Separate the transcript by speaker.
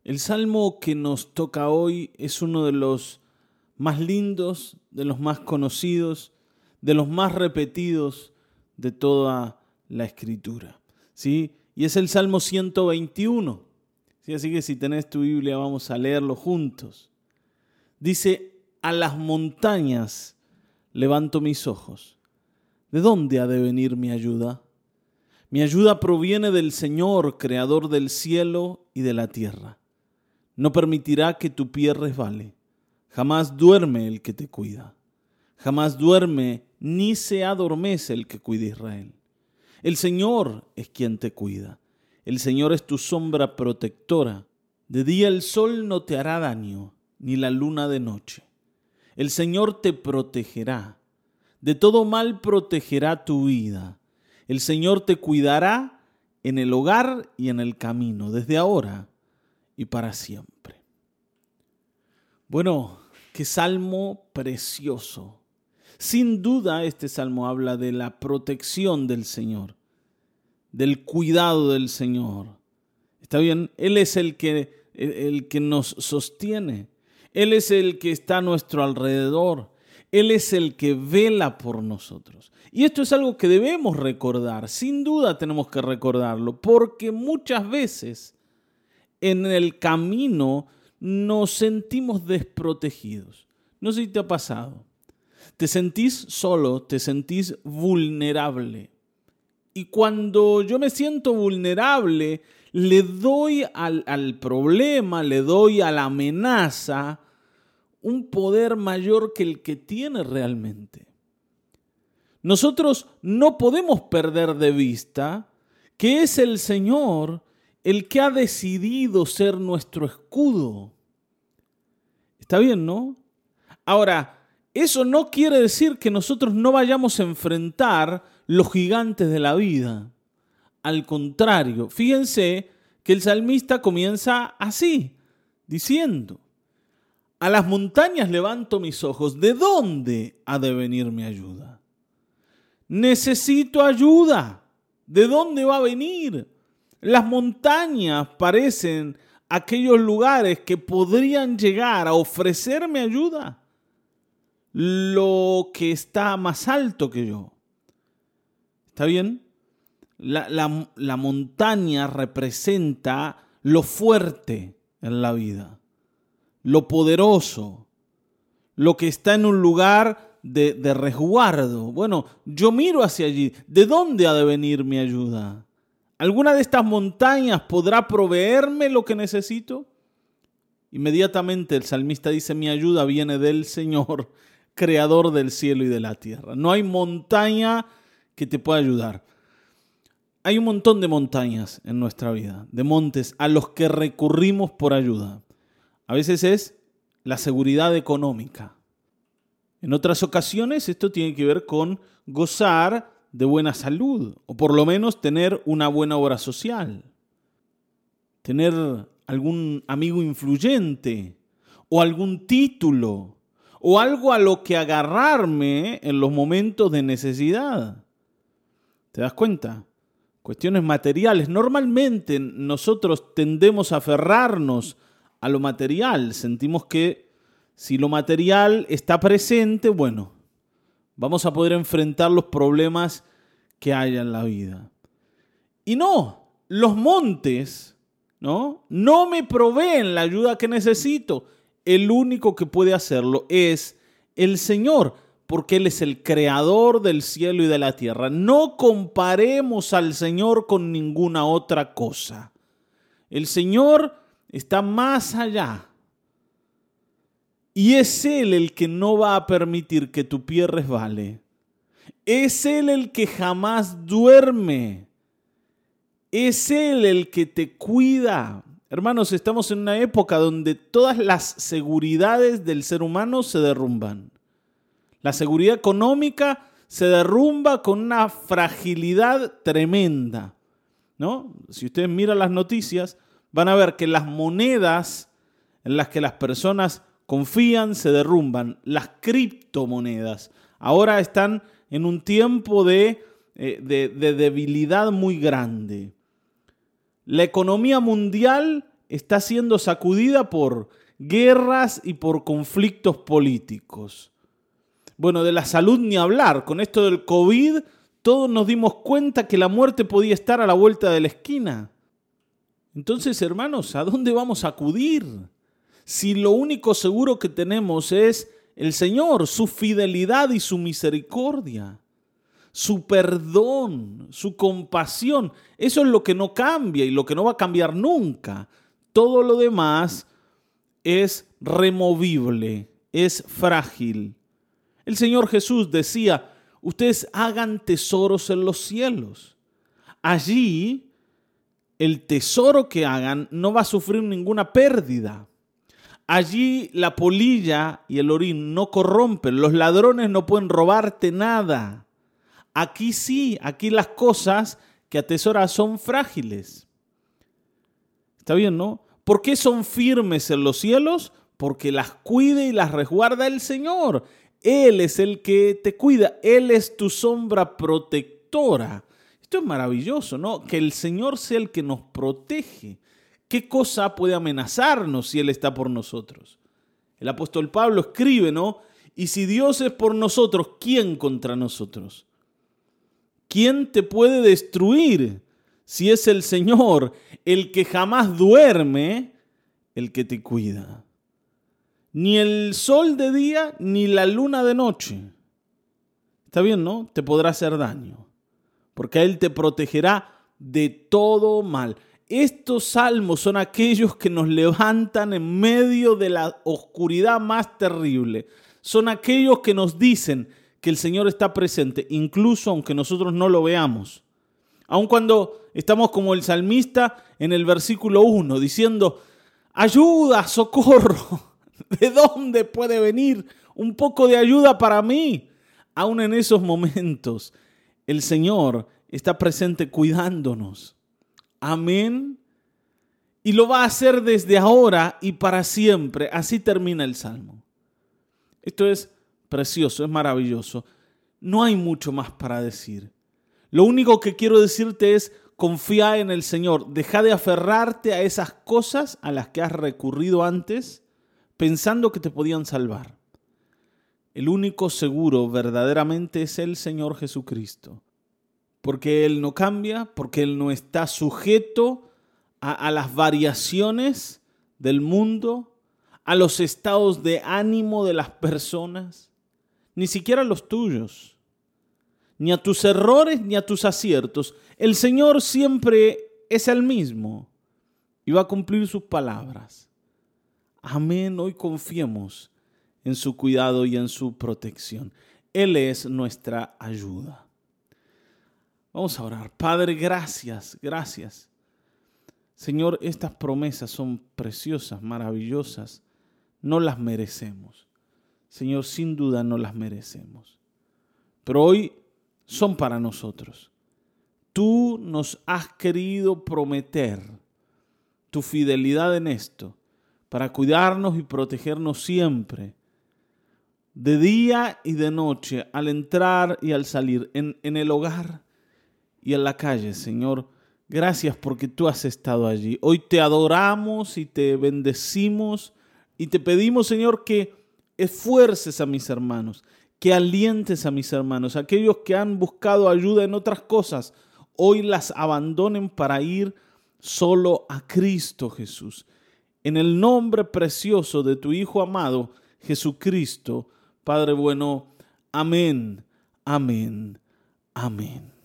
Speaker 1: El salmo que nos toca hoy es uno de los más lindos, de los más conocidos, de los más repetidos de toda la Escritura, ¿sí? Y es el Salmo 121. ¿Sí? Así que si tenés tu Biblia vamos a leerlo juntos. Dice: a las montañas levanto mis ojos. ¿De dónde ha de venir mi ayuda? Mi ayuda proviene del Señor, creador del cielo y de la tierra. No permitirá que tu pie resbale. Jamás duerme el que te cuida. Jamás duerme ni se adormece el que cuida a Israel. El Señor es quien te cuida. El Señor es tu sombra protectora. De día el sol no te hará daño, ni la luna de noche. El Señor te protegerá. De todo mal protegerá tu vida. El Señor te cuidará en el hogar y en el camino, desde ahora y para siempre. Bueno, qué salmo precioso. Sin duda este salmo habla de la protección del Señor, del cuidado del Señor. ¿Está bien? Él es el que nos sostiene. Él es el que está a nuestro alrededor. Él es el que vela por nosotros. Y esto es algo que debemos recordar. Sin duda tenemos que recordarlo, porque muchas veces en el camino nos sentimos desprotegidos. No sé si te ha pasado. Te sentís solo, te sentís vulnerable. Y cuando yo me siento vulnerable, le doy al problema, le doy a la amenaza un poder mayor que el que tiene realmente. Nosotros no podemos perder de vista que es el Señor el que ha decidido ser nuestro escudo. Está bien, ¿no? Ahora, eso no quiere decir que nosotros no vayamos a enfrentar los gigantes de la vida. Al contrario, fíjense que el salmista comienza así, diciendo: a las montañas levanto mis ojos. ¿De dónde ha de venir mi ayuda? Necesito ayuda. ¿De dónde va a venir? Las montañas parecen aquellos lugares que podrían llegar a ofrecerme ayuda. Lo que está más alto que yo. ¿Está bien? La montaña representa lo fuerte en la vida, lo poderoso, lo que está en un lugar de resguardo. Bueno, yo miro hacia allí. ¿De dónde ha de venir mi ayuda? ¿Alguna de estas montañas podrá proveerme lo que necesito? Inmediatamente el salmista dice: mi ayuda viene del Señor, creador del cielo y de la tierra. No hay montaña que te pueda ayudar. Hay un montón de montañas en nuestra vida, de montes a los que recurrimos por ayuda. A veces es la seguridad económica. En otras ocasiones esto tiene que ver con gozar de buena salud, o por lo menos tener una buena obra social, tener algún amigo influyente, o algún título, o algo a lo que agarrarme en los momentos de necesidad. ¿Te das cuenta? Cuestiones materiales. Normalmente nosotros tendemos a aferrarnos a lo material. Sentimos que si lo material está presente, bueno, vamos a poder enfrentar los problemas que haya en la vida. Y no, los montes, no me proveen la ayuda que necesito. El único que puede hacerlo es el Señor, porque Él es el creador del cielo y de la tierra. No comparemos al Señor con ninguna otra cosa. El Señor está más allá. Y es Él el que no va a permitir que tu pie resbale. Es Él el que jamás duerme. Es Él el que te cuida. Hermanos, estamos en una época donde todas las seguridades del ser humano se derrumban. La seguridad económica se derrumba con una fragilidad tremenda, ¿no? Si ustedes miran las noticias, van a ver que las monedas en las que las personas confían se derrumban. Las criptomonedas ahora están en un tiempo de debilidad muy grande. La economía mundial está siendo sacudida por guerras y por conflictos políticos. Bueno, de la salud ni hablar. Con esto del COVID, todos nos dimos cuenta que la muerte podía estar a la vuelta de la esquina. Entonces, hermanos, ¿a dónde vamos a acudir? Si lo único seguro que tenemos es el Señor, su fidelidad y su misericordia, su perdón, su compasión. Eso es lo que no cambia y lo que no va a cambiar nunca. Todo lo demás es removible, es frágil. El Señor Jesús decía, ustedes hagan tesoros en los cielos. Allí, el tesoro que hagan no va a sufrir ninguna pérdida. Allí la polilla y el orín no corrompen, los ladrones no pueden robarte nada. Aquí sí, aquí las cosas que atesoras son frágiles. ¿Está bien, no? ¿Por qué son firmes en los cielos? Porque las cuida y las resguarda el Señor. Él es el que te cuida, Él es tu sombra protectora. Esto es maravilloso, ¿no? Que el Señor sea el que nos protege. ¿Qué cosa puede amenazarnos si Él está por nosotros? El apóstol Pablo escribe, ¿no? Y si Dios es por nosotros, ¿quién contra nosotros? ¿Quién te puede destruir si es el Señor, el que jamás duerme, el que te cuida? Ni el sol de día, ni la luna de noche. Está bien, ¿no? Te podrá hacer daño, porque Él te protegerá de todo mal. Estos salmos son aquellos que nos levantan en medio de la oscuridad más terrible. Son aquellos que nos dicen que el Señor está presente, incluso aunque nosotros no lo veamos. Aun cuando estamos como el salmista en el versículo 1, diciendo, ayuda, socorro, ¿de dónde puede venir un poco de ayuda para mí? Aun en esos momentos, el Señor está presente cuidándonos. Amén. Y lo va a hacer desde ahora y para siempre. Así termina el Salmo. Esto es precioso, es maravilloso. No hay mucho más para decir. Lo único que quiero decirte es confía en el Señor. Deja de aferrarte a esas cosas a las que has recurrido antes pensando que te podían salvar. El único seguro verdaderamente es el Señor Jesucristo. Porque Él no cambia, porque Él no está sujeto a las variaciones del mundo, a los estados de ánimo de las personas, ni siquiera los tuyos, ni a tus errores ni a tus aciertos. El Señor siempre es el mismo y va a cumplir sus palabras. Amén. Hoy confiemos en su cuidado y en su protección. Él es nuestra ayuda. Vamos a orar. Padre, gracias, gracias. Señor, estas promesas son preciosas, maravillosas. No las merecemos. Señor, sin duda no las merecemos. Pero hoy son para nosotros. Tú nos has querido prometer tu fidelidad en esto para cuidarnos y protegernos siempre, de día y de noche, al entrar y al salir, en el hogar y en la calle. Señor, gracias porque tú has estado allí. Hoy te adoramos y te bendecimos y te pedimos, Señor, que esfuerces a mis hermanos, que alientes a mis hermanos, aquellos que han buscado ayuda en otras cosas, hoy las abandonen para ir solo a Cristo Jesús. En el nombre precioso de tu Hijo amado, Jesucristo, Padre bueno, amén, amén, amén.